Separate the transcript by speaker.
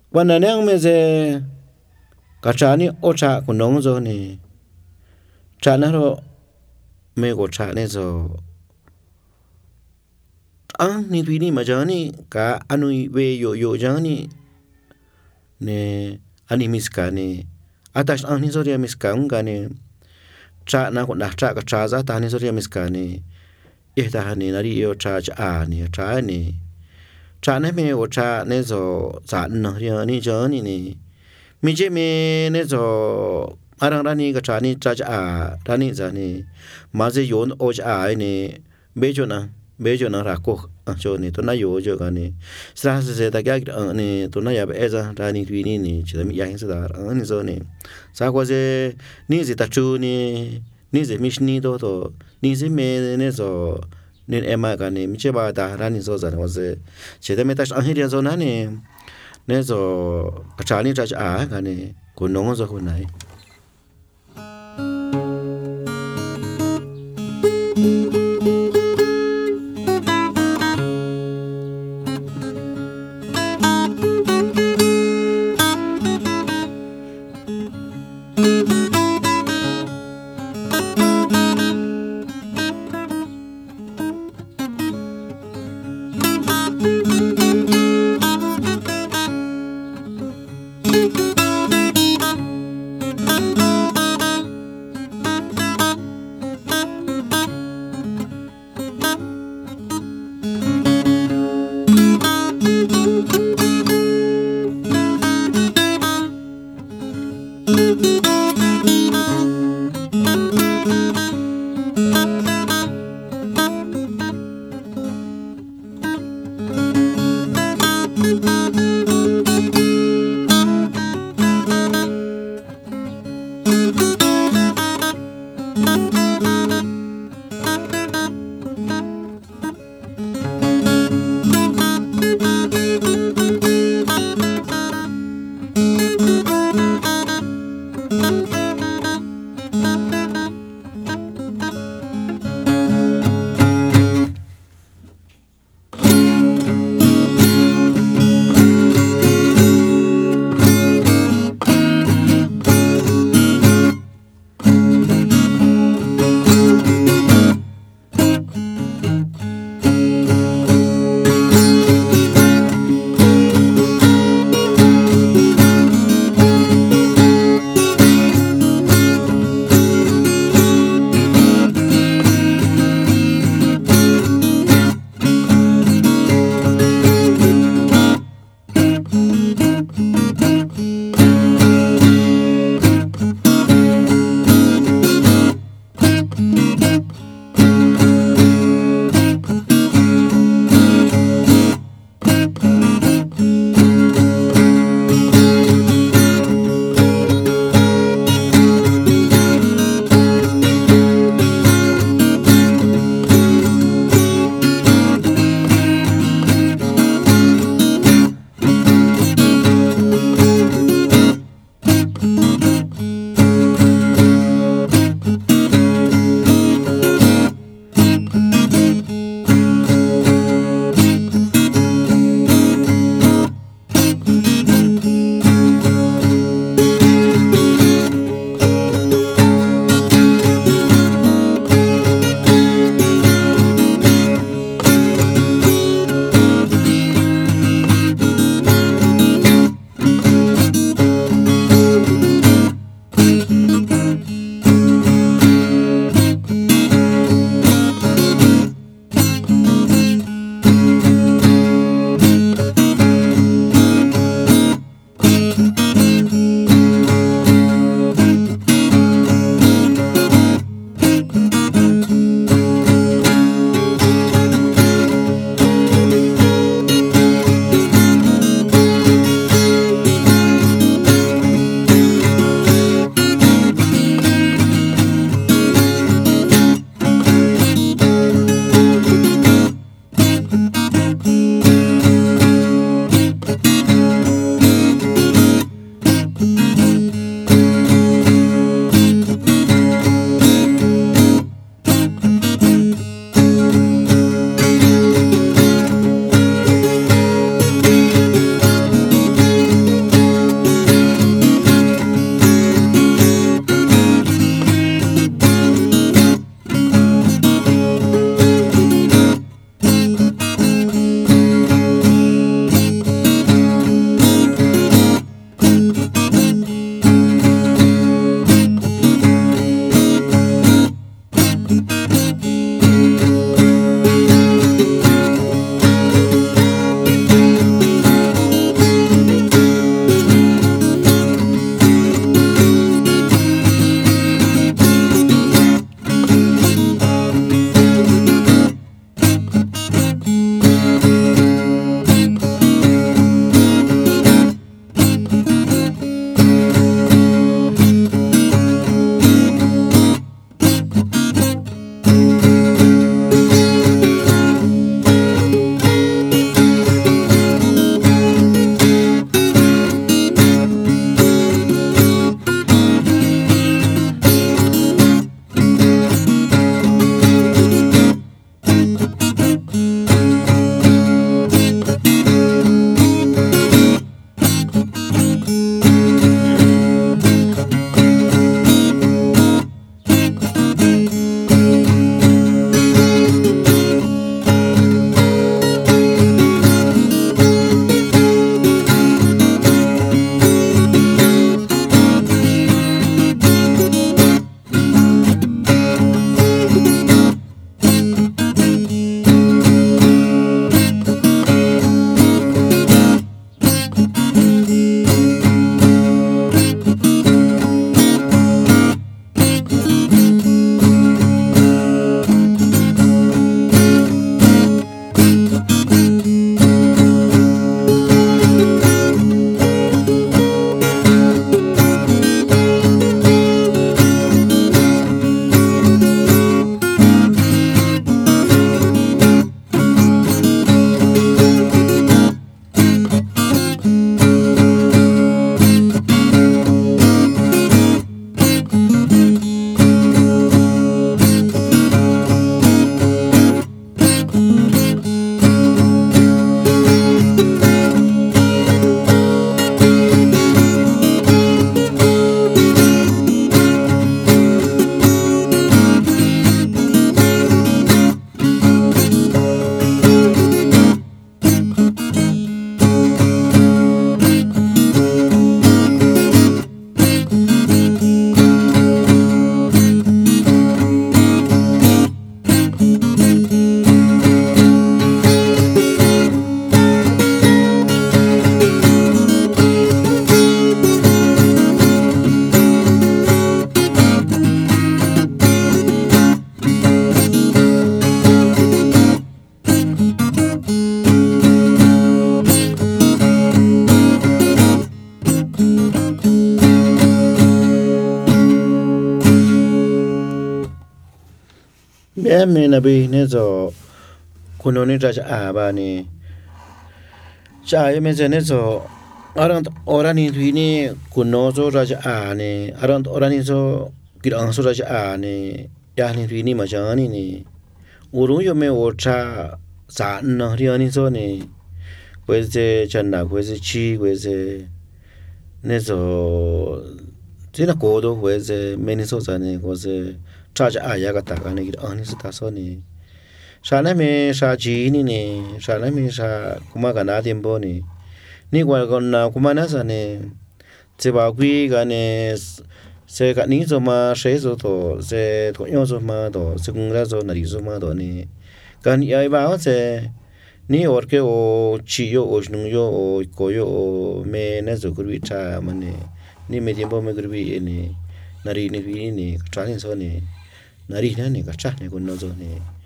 Speaker 1: วันนั้นยังไม่เจกระชานี่โอชาคุณน้องโจนี่ชานะเราไม่กดชาเนี่ยโจนี่ทีนี่มาจานี่กะอันนู้เวโยจานี่เนี่ยอันนี้มิสกานี่อาตัชนี่โซเรียมิสกาอุงกันเนี่ยชานะคนด่าชากระชาซาตานี่โซเรียมิสกานี่ตานี่นารีโอชาจะนี่ชานี่ชาเนี่ยไม่โอชาเนี่ยโจจานนะเรียนี่จานี่นี่มิเจเมเนี่ยโจอารังรานี่กระชานี่จะรานี่จานี่มาเจโยนโอชานี่เบจนะรักก็โจนี่ตัวน่าโยโจกันนี่สระเสด็จแก่นี่ตัวน่าอยากไปจ้ารานี่ทวีนี่จะมีอย่างสุดานี่โจนี่สักว่าเจนี่จะตัดชูนี่จะมิชนี่ตัวนี่จะเมเนี่ยโจนี่มากันนี่มิเชบาตารานี่โจจานว่าเจจะไม่ตัดอันนี้โจนั่นนี่เนี่ยโจกระชานี่จะกันนี่คุณน้องโจคนไหน me na be ne zo kuno ni cha ba ni cha me ze ne zo ora ni thui ni kuno zo cha ne ora ni zo kirang zo cha ne ya ni thui ni ma ja ni uru yo me o cha sa na ri ni zo ne quese channa quese chi quese ne zo tina kodo quese meni so sa ne quese cha ya ga ta ga ne ani sa ta so ne sa na me sa ji ni ne sa na me sa kuma ga na tiempo ni kwa con na kuma na sa ne se ba qui ga ne se ga ni zo ma she zo to se to yo zo ma to se kun ra zo na ri zo ma to ni kan ya ba se ni orke o chi yo o jnu yo o ko yo o me na zo kurbi cha ma ne ni me tiempo me kurbi ni nari ni vi ni tra ni so ni nari na ni ka cha ne kun no zo ni